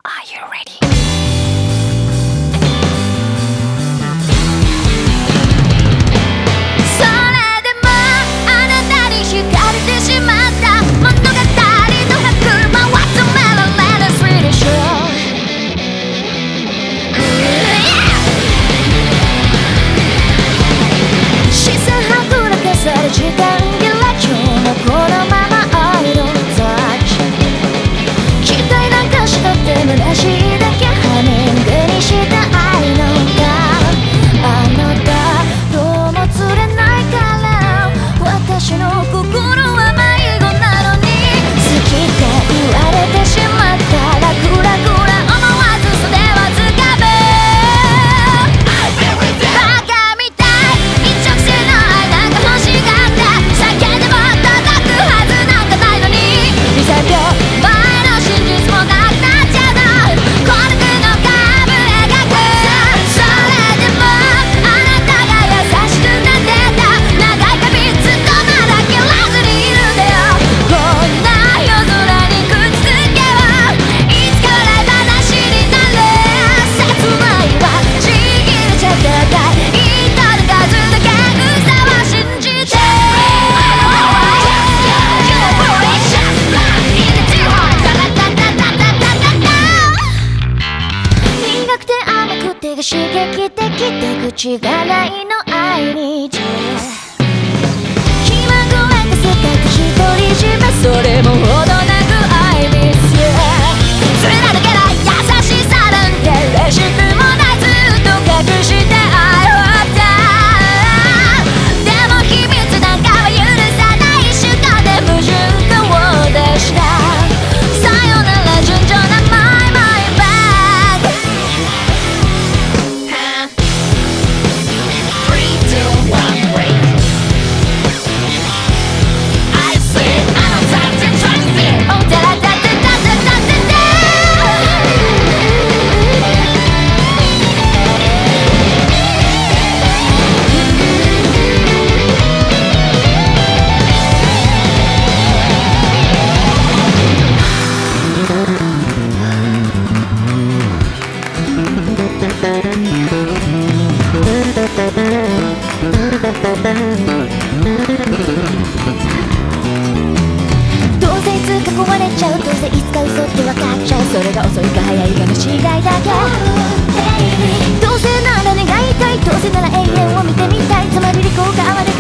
Are you ready? それでもあなたに惹かれてしまった物語の歯車は止められないスリルでしょ視線はぐらかされ時間切れ今日もこのまま愛のタッチ期待なんかしたって虚しいだけハミングにした愛の歌あなたどうも釣れないから私の心は迷子なのに好きって言われてしまったらグラグラ思わず袖をつかむバカみたい一直線の愛なんか欲しがって叫んでも届くはずなんかないのに20秒前の真実もなくなっちゃうの孤独のカーブ描くそれでもあなたが優しくなってた長い旅ずっとまだ切らずにいるんだよこんな夜空にくっつけよいつか笑い話になる切ないわちぎれちゃったかい糸の数だけ嘘は信じて苦くて甘くて刺激的で口がないの愛にて気まぐれた世界で独り占めそれもほどなく愛見せそれなだけない優しさなんてレシピもないずっと隠して愛をったでも秘密なんかは許さない一週間で矛盾顔を出したさよなら順調なマイマイバッグ 3, 2, 1 break I say I don't have to trust it Oh da da da da da da da da どうせいつか壊れちゃうどうせいつか嘘って分かっちゃうそれが遅いか早いかの違いだけどうせなら願いたいどうせなら永遠を見てみたいつまり利口が合わない